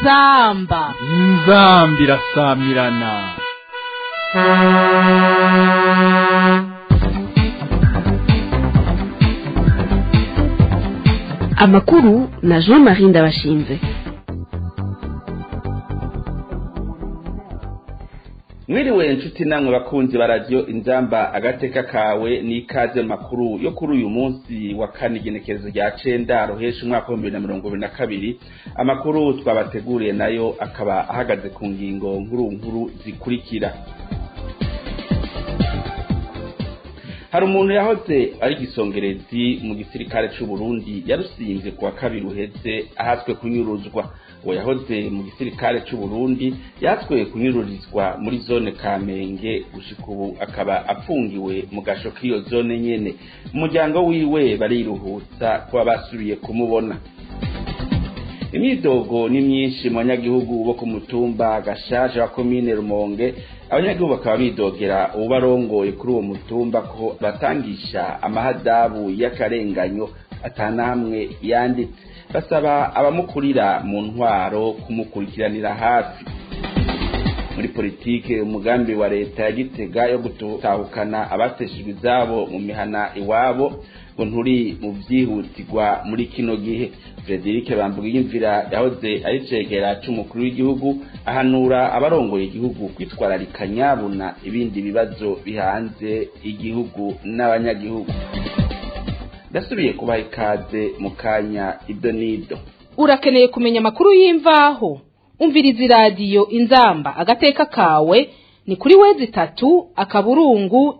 inzamba irasamirana. Amakuru na Jean-Marie Ndabashinze. Mwiriwe inshuti namwe bakunzi ba radio Inzamba agateka kawe n'ikaze makuru yo kuri uyu munsi wa kane igenekerezo rya 9 rohesha umwaka wa 2022. Amakuru twabateguriye nayo akaba ahagaze ku ngingo nkuru zikurikira. Hari umuntu yahoze ari gisongerezi mu gisirikare cy'u Burundi yarusinze kuwa kabiri uheze ahatswe kunyuruzwa. Uwo yahoze mu gisirikare cy'u Burundi yatswe kunyururizwa muri zone Kamenge, gushika ubu akaba apfungiwe mu gasho k'iyo zone nyene. Umuryango wiwe bariruhutsa kuba basubiye kumubona. Imidogo ni myinshi mu banyagihugu bo ku mutumba Gashaje wa komine Rumonge. Abanyagihugu bakaba bidogera ubarongoye kuri uwo mutumba ko batangisha amahadabu y'akarenganyo atanamwe yanditse. Basaba abamukurira mu ntwaro kumukurikiranira hafi. Muri politike umugambi wa leta ya Gitega yo gutahukana abateshejwe izabo mu mihana iwabo ngo nturi mu vyihutirwa muri kino gihe. Frederic Bambugiyimvira yahoze ari cegera c'umukuru w'igihugu ahanura abarongoye igihugu kwitwararika nyabuna ibindi bibazo bihanze igihugu n'abanyagihugu. Dasubiye kubaha ikaze mu kanya idonido. Urakeneye kumenya amakuru y'imvaho? Umviriza radio Inzamba agateka kawe ni kuri wezi 3 akaburungu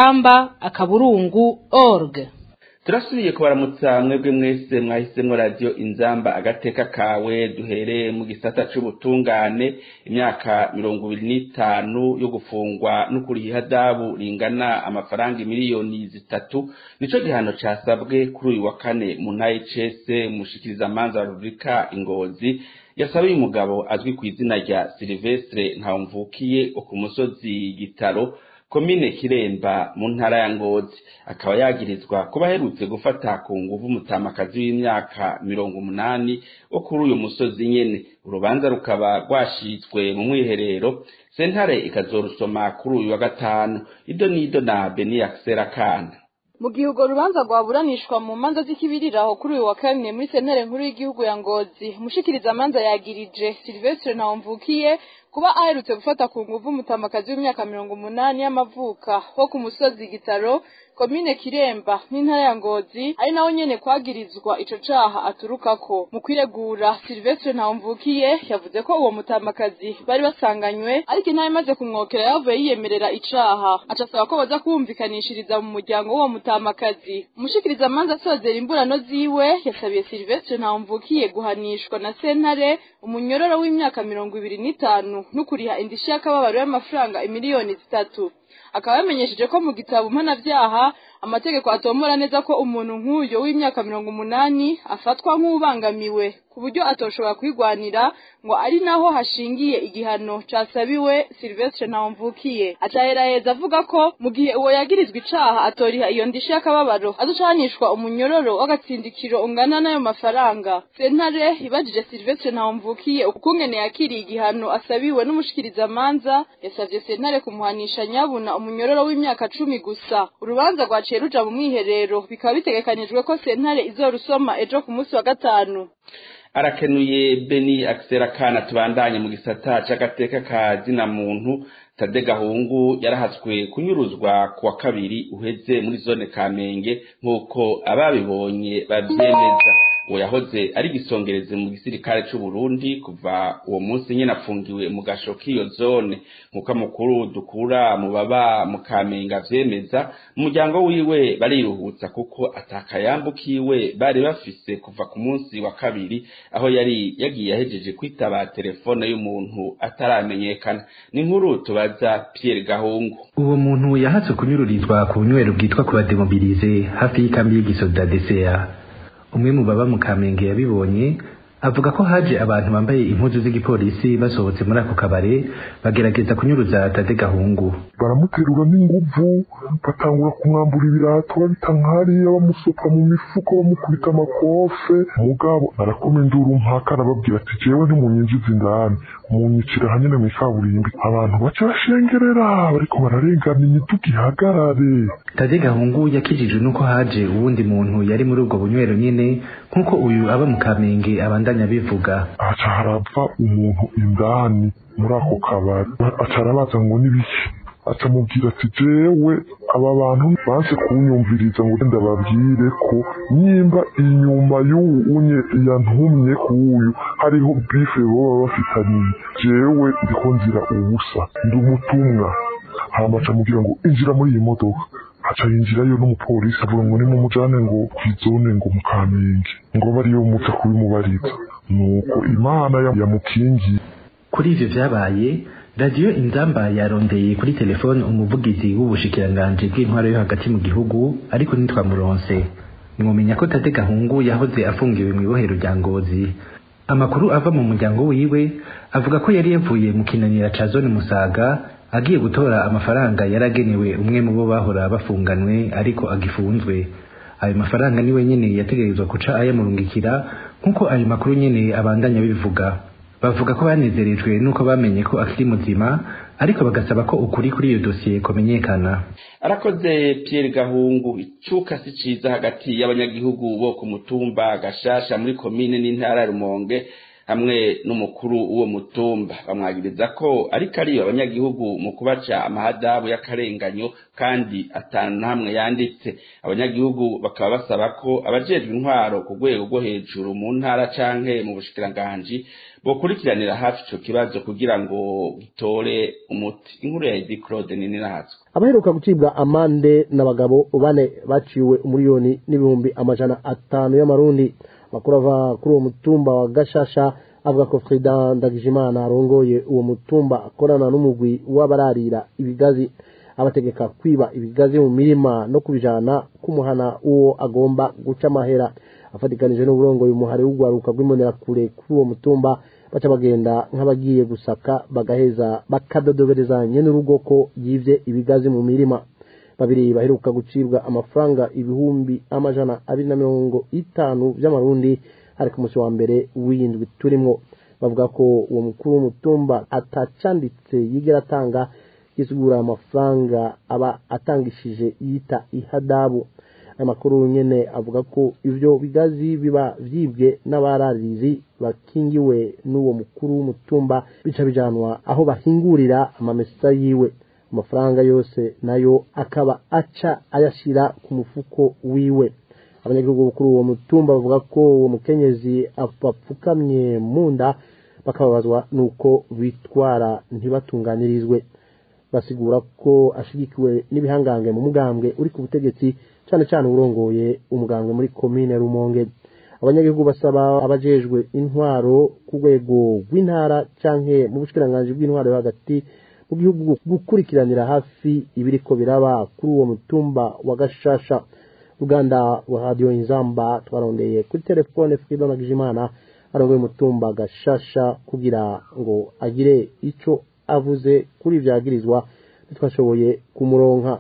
inzamba.org. Turasubiye kubaramutsa mwebwe mwese mwahisemwo radio Inzamba agateka kawe. Duhereye mu gisata c'ubutungane. Imyaka 25 yo gufungwa no kuriha hadabu ringana amafaranga miliyoni 3 nico gihano casabwe kuri uyu wa kane mu ntaye cese mushikiriza manza Rubrika Ingozi yasabiye umugabo azwi ku izina rya Silvestre Ntawumvukiye ku musozi Gitaro, komine Kiremba mu ntara ya Ngozi. Akaba yagirizwa kuba aherutse gufata ku nguvu umutamakazi w'imyaka 80 wo kuri uyu musozi nyene. Urubanza rukaba rwashitswe mu mwiherero, sentare ikazorusoma kuri uyu wa gatanu. Idonido na Beni Akserakana. Mu gihe urwo rubanza rwaburanishwa mu manza z'ikibiriraho kuri uyu wa kane muri sentare nkuru y'igihugu ya Ngozi, umushikiriza manza yagirije Silvestre Ntawumvukiye kuba aherutse gufata ku nguvu umutamakazi w'imyaka 80 y'amavuka wo ku musozi Gitaro, komine Kiremba n'intara ya Ngozi, ari naho nyene kwagirizwa ico caha aturukako. Mu kwiregura, Silvestre Ntawumvukiye yavuze ko uwo mutamakazi bari basanganywe, ariko intara imaze kumwokera yavuye yiyemerera icaha, acasaba ko baza kumvikanishiriza mu muryango w'uwo mutamakazi. Umushikiriza manza asozera imburano ziwe yasabiye Silvestre Ntawumvukiye guhanishwa na sentare umunyororo w'imyaka 25 n'ukuriha indishi y'akababaro y'amafaranga miliyoni 3. Akaba yamenyesheje ko mu gitabo mpanavyaha amategeko atomora neza ko umuntu nk'uyo w'imyaka 80 afatwa nk'ubangamiwe ku buryo atoshobora kwigwanira, ngo ari naho hashingiye igihano casabiwe Silvestre Ntawumvukiye. Acaheraheza avuga ko mu gihe uwo yagirizwa icaha atoriha iyo ndishi y'akababaro azocanishwa umunyororo w'agatsindikiro ungana n'ayo mafaranga. Sentare ibajije Silvestre Ntawumvukiye ukungene yakiriye igihano asabiwe n'umushikiriza manza, yasavye sentare kumuhanisha nyabuna umunyororo w'imyaka 10 gusa. Urubanza rwaciye ruja mu mwiherero, bikaba bitegekanijwe ko sentare izorusoma ejo ku munsi wa gatanu. Arakenuye Beni Akserakana. Tubandanye mu gisata c'agateka ka zina muntu. Tade Gahungu yarahatswe kunyuruzwa kuwa kabiri uheze muri zone Kamenge nkuko ababibonye bavyemeza. Uwo yahoze ari gisongereze mu gisirikare cy'u Burundi kuva uwo munsi nyene afungiwe mu gasho k'iyo zone. Nkuko amakuru dukura mu baba mu Kamenge avyemeza, umuryango wiwe bariruhutsa kuko atakayambukiwe bari bafise kuva ku munsi wa kabiri, aho yari yagiye ahejeje kwitaba telefone y'umuntu ataramenyekana. Ni nkuru tubaza Pierre Gahungu. Uwo muntu yahatse kunyururizwa ku bunywero bwitwa ku bademobilize hafi y'ikambi y'igisoda DCA. Umwe mu baba mu Kamenge yabibonye avuga ko haje abantu bambaye impuzu z'igipolisi basohotse muri ako kabare bagerageza kunyuruza Tade Gahungu. Baramuterura n'inguvu batangura kumwambura ibirato babita nkariya bamusopa mu mifuko bamukubita amakofe. Mugabo arakoma induru mpaka arababwira ati jewe ntimunyinjiza indani munyicira hanyene mu ikaburimbi abantu baca bashengerera bariko bararengana imiduga ihagarare. Tade Gahungu yakijijwe nuko haje uwundi muntu yari muri ubwo bunywero nyene nkuko uyu aba mu Kamenge abandanya bivuga. Aca harapfa umuntu indani muri ako kabari aca arabaza ngo nibiki aca mubwira ati jewe aba bantu banse kunyumviriza ngo ndababwire ko nyimba inyuma y'uunye yantumye kuyu hariho bife boba bafitaniye jewe ndiko nzira ubusa ndi umutumwa. Hama aca mubwira ngo injira muri iyi modoka. Aca yinjirayo n'umupolisi avuga ngo nimumujane ngo kw'izone ngo mu Kamenge ngo bariyo muca kubimubariza. Nuko Imana yamukingiye. Kuri ivyo vyabaye Radio Inzamba yarondeye kuri telefone umuvugizi w'ubushikiranganje bw'intwaro yo hagati mu gihugu ariko ntitwamuronse. Mwomenya ko Tade Gahungu yahoze afungiwe mu ibohero rya Ngozi. Amakuru ava mu muryango wiwe avuga ko yari yavuye mu kinanira ca zone Musaga agiye gutora amafaranga yaragenewe umwe mu bo bahora bafunganwe ariko agifunzwe. Ayo mafaranga niwe nyene yategerezwa kuca ayamurungikira nkuko ayo makuru nyene abandanya bivuga. Bavuga ko banezerejwe nuko bamenye ko akiri muzima ariko bagasaba ko ukuri kuri iyo dosiye kumenyekana. Arakoze Pierre Gahungu. Icuka si ciza hagati y'abanyagihugu bo ku mutumba Gashasha muri komine n'intara Rumonge hamwe n'umukuru uwo mutumba. Bamwagiriza ko ariko ariyo abanyagihugu mu kubaca amahadabu y'akarenganyo kandi atanu hamwe yanditse. Abanyagihugu bakaba basaba ko abajejwe intwaro ku rwego rwo hejuru mu ntara canke mu bushikiranganje bokurikiranira hafi ico kibazo kugira ngo gitore umuti. Inkuru ya Edi Claude Ninirahatswe. Abaheruka gucibwa amande n'abagabo bane baciwe umuriyoni n'ibihumbi amajana 5 y'amarundi. Makuru ava kuri uwo mutumba wa Gashasha avuga ko Frida Ndagijimana arongoye uwo mutumba akorana n'umugwi w'abararira ibigazi abategeka kwiba ibigazi mu mirima no kubijana kumuhana uwo agomba guca amahera. Afatikanije n'uburongoye umuhari w'ugwaruka rw'imonera kure kuri uwo mutumba baca bagenda nk'abagiye gusaka bagaheza bakadodobereza n'urugo ko yivye ibigazi mu mirima. Babiri baheruka gucibwa amafaranga ibihumbi amajana 250 by'amarundi ariko umunsi wa mbere w'indwi turimo. Bavuga ko uwo mukuru w'umutumba atacanditse yigera atanga yisugura amafaranga aba atangishije yita ihadabu. Amakuru nyene avuga ko ivyo bigazi biba vyibwe n'abararizi bakingiwe n'uwo mukuru w'umutumba bica bijanwa aho bahingurira amamesa yiwe. Amafaranga yose nayo akaba aca ayashira ku mufuko wiwe. Abanyagihugu bukuru uwo mutumba bavuga ko uwo mukenyezi apfukamye munda bakababazwa nuko bitwara ntibatunganirizwe. Basigura ko ashigikiwe n'ibihangange mu mugambwe uri ku butegetsi cyane cyane urongoye umugambwe muri komine Rumonge. Abanyagihugu basaba abajejwe intwaro ku rwego rw'intara canke mu bushikiranganje bw'intwaro hagati mu gihugu gukurikiranira hafi ibiriko biraba kuri uwo mutumba wa Gashasha. Uganda wa Radio Inzamba twarondeye kuri telefone Frida Ndagijimana arongoye umutumba Gashasha kugira ngo agire ico avuze kuri vyagirizwa twashoboye kumuronka.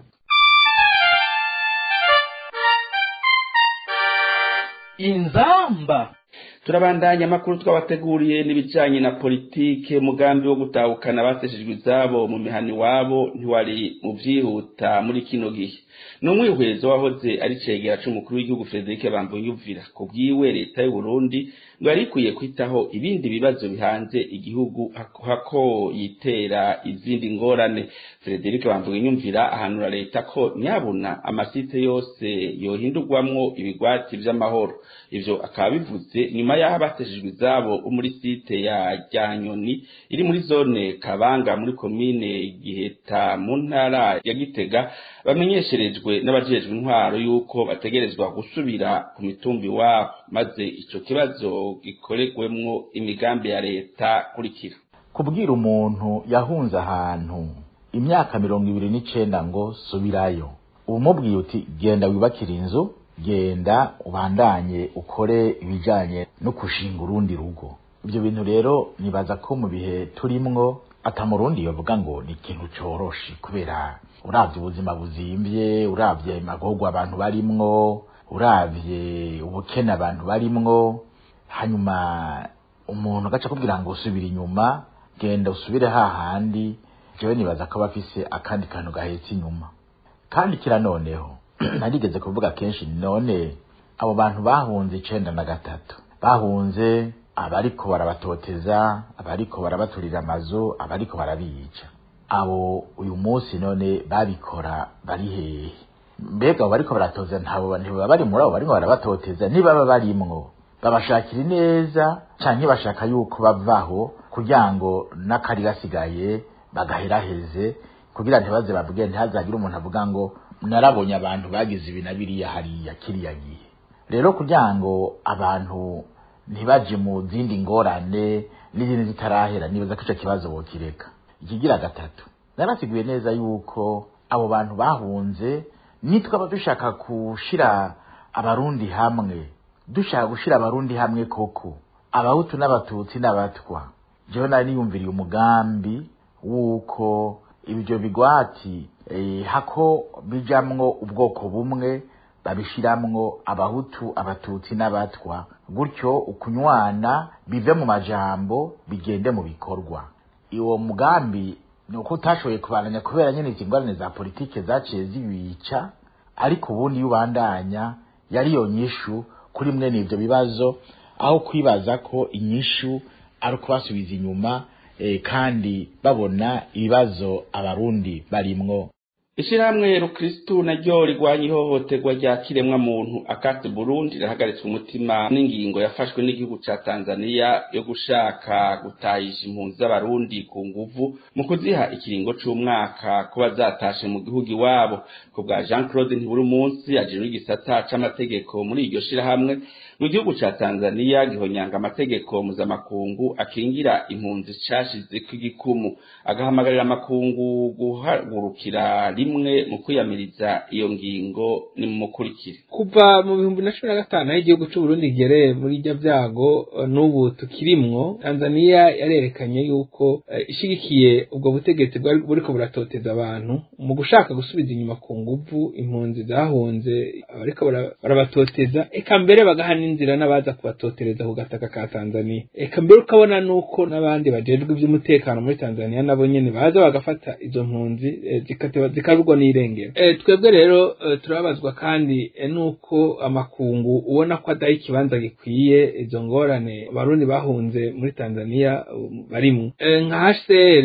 Inzamba. Turabandanya makuru twabateguriye n'ibijanye na politike. Umugambi wo gutahukana baseshejwe izabo mu mihani wabo ntiwari mu vyihuta muri kino gihe. N'umwihwezo wahoze ari cegera c'umukuru w'igihugu Frederic Bambuyumvira ko bwiwe leta y'u Burundi ngo yarikwiye kwitaho ibindi bibazo bihanze igihugu hako yitera izindi ngorane. Frederic Bambuyumvira ahanura leta ko nyabuna amasite yose yohindurwamwo ibigwati vy'amahoro. Ivyo akaba bivuze nyuma yaho bateshejwe izabo muri site ya Ryanyoni iri muri zone Kabanga muri komine Giheta mu ntara ya Gitega bamenyesherejwe n'abajejwe intwaro yuko bategerezwa gusubira ku mitumbi wabo maze ico kibazo gikoregwemwo imigambi ya leta kurikira. Kubwira umuntu yahunze ahantu imyaka 29 ngo subirayo umubwiye uti genda wibakira inzu genda ubandanye ukore ibijanye no kushinga urundi rugo. Ibyo bintu rero nibaza ko mu bihe turimwo atamurundi yovuga ngo ni ikintu coroshe, kubera uravye ubuzima buzimvye, uravye amagorwa abantu barimwo, uravye ubukene abantu barimwo, hanyuma umuntu agaca kubwira ngo usubire inyuma, genda usubire hahandi. Jewe nibaza ko bafise akandi kantu gahetse inyuma. Kandi kira noneho narigeze kuvuga kenshi, none abo bantu bahunze 93 bahunze abariko barabatoteza, abariko barabaturira amazu, abariko barabica, abo uyu munsi none babikora bari hehe? Mbega bariko baratoza ntabo bari muri abo bariko barabatoteza, niba barimwo babashakira neza canke bashaka yuko bavaho kugira ngo nakari gasigaye bagaheraheze, kugira ntibaze bavuge ntihazagira umuntu avuga ngo narabonye abantu bagize ibi na biriya hariya kiriya gihe. Rero kugira ngo abantu ntibaje mu zindi ngorane n'izindi zitarahera, nibaza ko ico kibazo bokireka. Ikigira gatatu, narasiguye neza yuko abo bantu bahunze nitwa dushaka gushira abarundi hamwe, dushaka gushira abarundi hamwe koko, abahutu n'abatutsi n'abatwa, jewe nari yumviriye umugambi wuko ibyo bigwati hako bijamwo ubwoko bumwe babishiramwo abahutu, abatutsi n'abatwa, gutyo ukunywana bive mu majambo bigende mu bikorwa. Iwo mugambi nuko utashoboye kubananya kubera nyene izingorane za politike zaciye zibica, ariko ubundi yubandanya yari yo nyishu kuri mwene ivyo bibazo, aho kwibaza ko inyishu ari kubasubiza inyuma kandi babona ibibazo abarundi barimwo. Ishirahamwe Rukristu naryo rigwanya ihohoterwa rya kiremwa muntu Akate Burundi rirahagaritswe umutima n'ingingo yafashwe n'igihugu ca Tanzania yo gushaka gutahisha impunzi z'abarundi ku nguvu mu kuziha ikiringo c'umwaka kuba zatashe mu gihugu iwabo. Ku bwa Jean Claude Ntiburumunsi ajejwe igisata c'amategeko muri iryo shirahamwe, mu gihugu ca Tanzania gihonyanga amategeko mpuzamakungu akingira impunzi cashize kw'igikumu, agahamagarira amakungu guhagurukira rimwe mu kwiyamiriza iyo ngingo. Ni mukurikire. Kuva mu 2015 igihugu c'u Burundi gereye muri iryo byago n'ubu tukirimwo, Tanzania yarerekanye yuko ishigikiye ubwo butegetsi buriko buratoteza abantu mu gushaka gusubiza inyuma ku nguvu impunzi zahunze, ariko barabatoteza, eka mbere bagahana inzira n'abaza kubatotereza ku gataka ka Tanzania. Eka mbere ukabona nuko n'abandi bajejwe iby'umutekano muri Tanzania nabo nyene baza bagafata izo mpunzi zikarugwa n'irengero. Twebwe rero turabazwa kandi nuko amakungu ubona ko adaha ikibanza gikwiye izo ngorane abarundi bahunze muri Tanzania barimwo. Nka HCR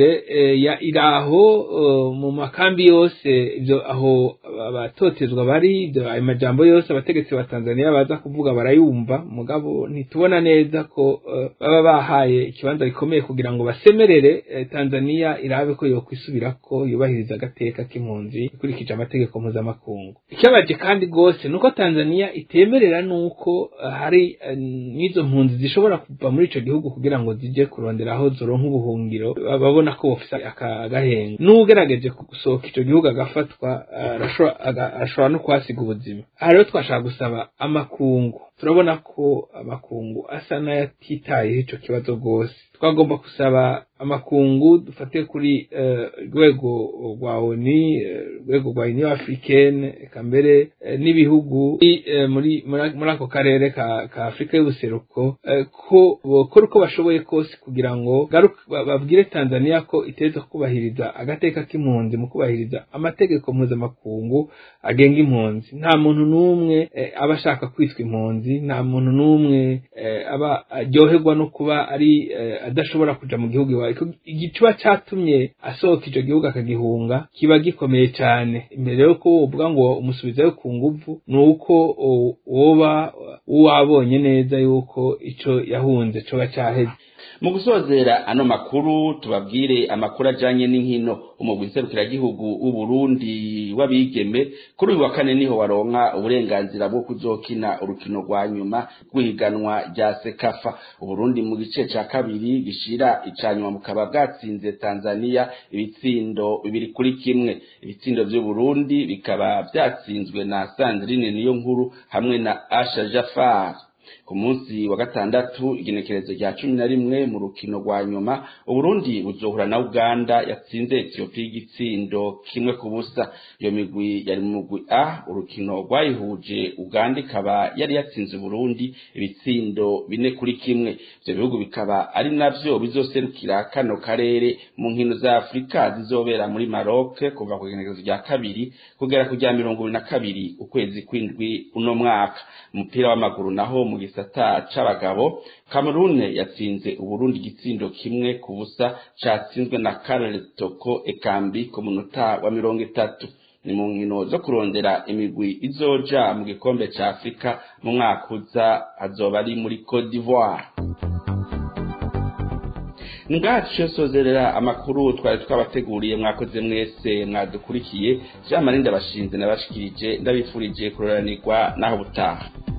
iraho mu makambi yose, ibyo aho abatotezwa bari, ayo majambo yose abategetsi ba Tanzania baza kuvuga barayumva, mugabo ntitubona neza ko baba bahaye ikibanza gikomeye kugira ngo basemerere Tanzania irabe ko yokwisubirako yubahiriza agateka k'impunzi ikurikije amategeko mpuzamakungu. Ikibabaje kandi gose nuko Tanzania itemerera nuko hari n'izo mpunzi zishobora kuva muri ico gihugu kugira ngo zije kurondera aho zoronka ubuhungiro, babona ko bafise akagahenga. N'ugerageje gusohoka ico gihugu agafatwa arashobora no kwasiga ubuzima. Aha rero twashaka gusaba amakungu, turabona ko amakungu asa n'ayatitayeho ico kibazo gose. Twagomba kusaba amakungu dufate kuri rwego rwa ONU, rwego rwa Union Africaine, eka mbere n'ibihugu muri ako karere ka Afrika y'ubuseruko, ko bokora uko bashoboye kose kugira ngo babwire Tanzania ko iteza kubahiriza agateka k'impunzi mu kubahiriza amategeko mpuzamakungu agenga impunzi. Nta muntu n'umwe aba ashaka kwitwa impunzi, nta muntu n'umwe aba aryoherwa no kuba ari adashobora kuja mu gihugu iwawe. Igicuba catumye asohoka ico gihugu akagihunga kiba gikomeye cane. Imbere yuko uvuga ngo umusubizayo ku nguvu, nuko woba wabonye neza yuko ico yahunze coba caheze. mu gusozera ano makuru tubabwire amakuru ajanye n'inkino. Umugwi nserukiragihugu w'Uburundi w'abigeme kuri uyu wa kane niho waronka uburenganzira bwo kuzokina urukino rwa nyuma rw'ihiganwa rya Sekafa. Uburundi mu gice ca kabiri gishira icanyuma mukaba bwatsinze Tanzania ibitsindo 2-1. Ibitsindo vy'Uburundi bikaba vyatsinzwe na Sandrine Niyonkuru hamwe na Asha Jafar. Ku munsi wa gatandatu igenekerezo rya 11 mu rukino rwa nyuma Uburundi buzohura na Uganda yatsinze Ethiopia igitsindo 1-0. Iyo migwi yari mu mugwi A, urukino rwayihuje Uganda ikaba yari yatsinze Burundi ibitsindo 4-1. Ivyo bihugu bikaba ari navyo bizoserukira kano karere mu nkino za Afrika zizobera muri Maroc kuva ku igenekerezo rya 2 kugera ku rya 22 ukwezi kw'indwi uno mwaka. Umupira w'amaguru naho mu gisata c'abagabo Cameroon yatsinze Uburundi igitsindo 1-0 catsinzwe na Karel Toko Ekambi ku munota wa 30. Ni mu nkino zo kurondera imigwi izoja mu gikombe ca Afrika mu mwaka uza azoba ari muri Côte d'Ivoire. Ngacho sozerera amakuru twari twabateguriye. Mwakoze mwese mwadukurikiye. Jean Marie Ndabashinze nabashikirije ndabifurije kuroranirwa naho butaha.